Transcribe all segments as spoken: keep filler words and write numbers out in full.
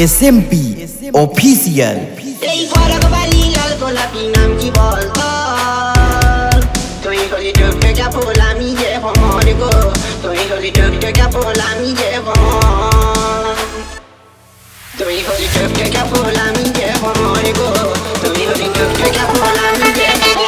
S M P official. এই ফরক বালি লাল গোলাপি নাম কি বলতো? তুই হলি টুকটুকা ফুল আমি যে ভ্রমর গো, তুই হলি টুকটুকা ফুল আমি যে ভ্রমর, তুই হলি টুকটুকা ফুল আমি যে ভ্রমর গো, তুই হলি টুকটুকা ফুল আমি যে ভ্রমর।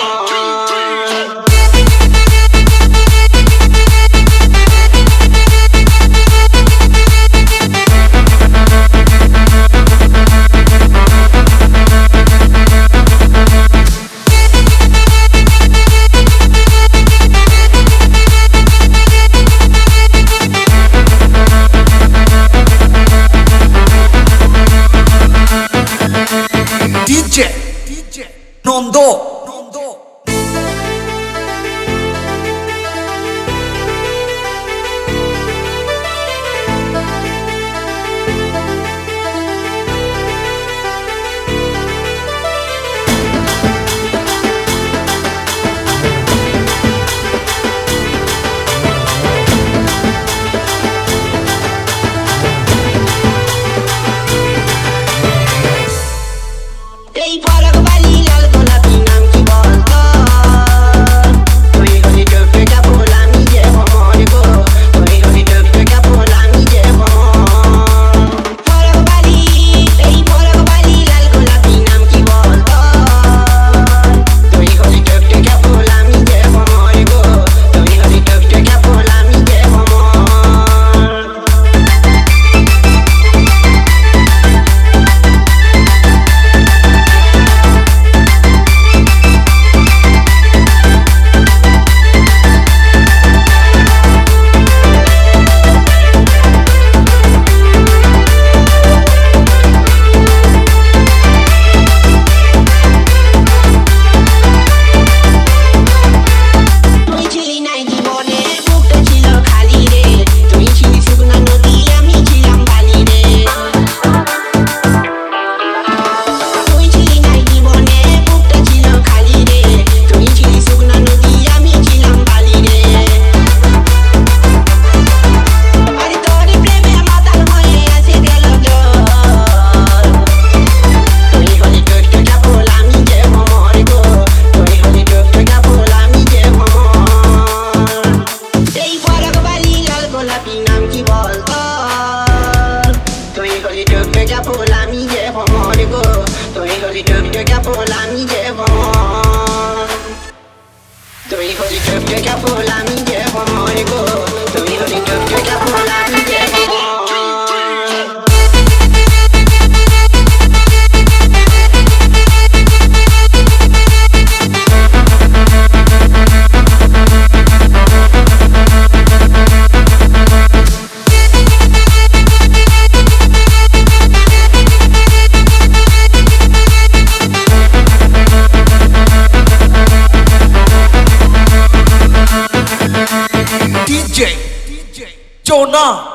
ডিজে নন্দ এই ফরক বালি লাল গোলাপি নাম কি বলতো? তুই হলি টুকটুকা ফুল আমি যে ভ্রমর গো, তুই হলি টুকটুকা ফুল আমি যে ভ্রমর। ফরক বালি, এই ফরক বালি লাল গোলাপি নাম কি বলতো? তুই হলি টুকটুকা ফুল আমি যে ভ্রমর গো, তুই হলি টুকটুকা ফুল আমি যে ভ্রমর। তুই ছিলি নাই জীবনে, বুকটা ছিল খালি রে, তুই ছিলি শুকনা নদী আমি ছিলাম বালি রে। তুই ছিলি নাই জীবনে, বুকটা ছিল খালি রে, তুই ছিলি শুকনা নদী আমি ছিলাম বালি রে। আরে তোর প্রেমে মাতাল হয়ে আসে গেল জল, তুই হলি টুকটুকা ফুল আমি যে ভ্রমর গো, তুই হলি টুকটুকা ফুল আমি যে ভ্রমর। এই ফরক বালি লাল গোলাপি নাম কি বলতো? তুই হলি টুকটুকা ফুল আমি যে ভ্রমর গো, তুই হলি টুকটুকা ফুল আমি যে ভ্রমর, তুই হলি টুকটুকা ফুল আমি যে ভ্রমর গো, তুই হলি টুকটুকা ফুল আমি যে ভ্রমর। ডিজে জোনা।